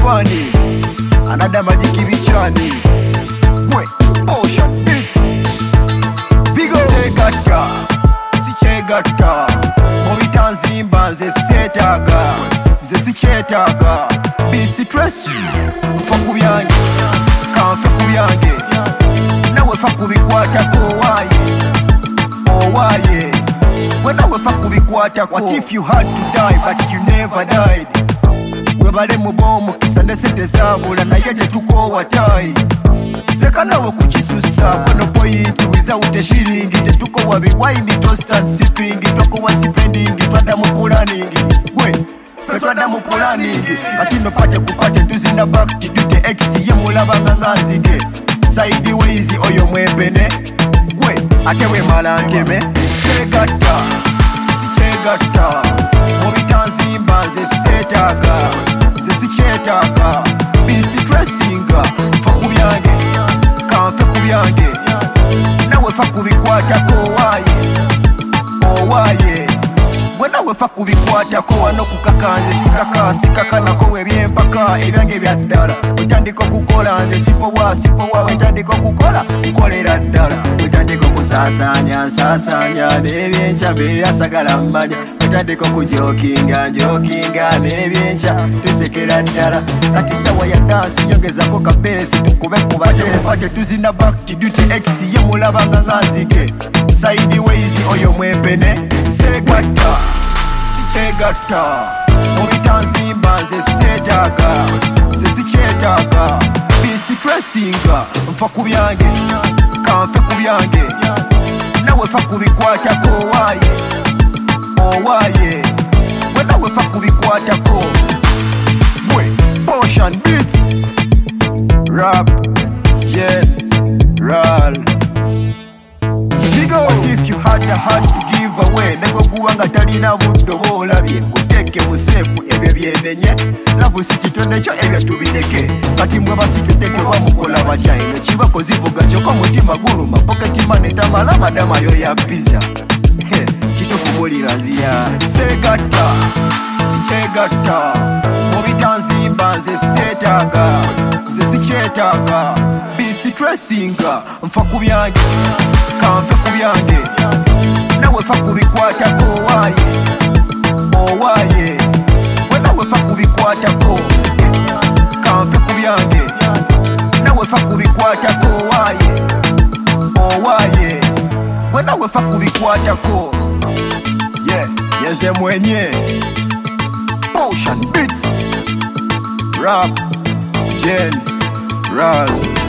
Giovanni, another magic Vichani. Gwe, Ocean Beats, Vigo Segata, Sichegata, Mobita Nzimba nze setaga, nze sichetaga, bisi tresi, mfa kubyange, kanfe kubyange, nawe fa kubikwatako waye, owaye, we nawe fa kubikwatako. What if you had to die but you never died? Webale mubomu kisa ne sente zabula naye tetukowa tai. Leka nawe kukisusa kono point without a shilling. Tetukowa biwindi toast and sipping. Tokowa spending twada mu planning. We twada mu planning. Atino pate kupate tuzina back to do X ye mulabanga nganzige. Sideways oyo mwepene. We atewe malanteme. Segata sichegata Mobita Nzimba nze setaga, nze sichetaga, bisi dressinga, mfa kubyange, kanfe kubyange, nawe fa kubikwatako waye, owaye, we nawe fa kubikwatako wano kukakanze sikaka nako webyempaka ebyange byaddala. Wetandika okukola nze sipowa wetandika okukola nkolera ddala. Wetandika okusasanya n'ebyenkya byasagala mmanya. Wetandika okujokinga n'ebyenkya tusekera ddala. Kati sawa ya dansi nyongezako kabeesi tukube kubatese. Tuzina back to duty X ye mulabanga nganzige. Sideways oyo mwepene. Segata sichegata Mobita Nzimba nze setaga, nze sichetaga, bisi dressinga, mfa kubyange, kanfe kubyange, nawe fa kubikwatako waye, owaye, we nawe fa kubikwatako. Gwe, Ocean Beats, Rap, General. What if you had the heart to give away? Nego guwanga talina buddo bolabye. Uteke musefu ebyo byenenye. Lavu sikitonde kyo ebyo tubireke. Kati mwe basitudde tebamukola bakyayino. Kibako zivuga kyoko mutima guluma. Pocket money tamala madama yo ya pizza. Kitukumulira nziya. Segata sichegata Mobita Nzimba nze setaga, nze sichetaga, bisi dressinga, mfa kubyange, kanfe kubyange, nawe fa kubikwatako waye, owaye, we nawe fa kubikwatako, kanfe kubyange, nawe fa kubikwatako waye, owaye, we nawe fa kubikwatako. Yeah, yeze mwenye Ocean Beats, Rap, General.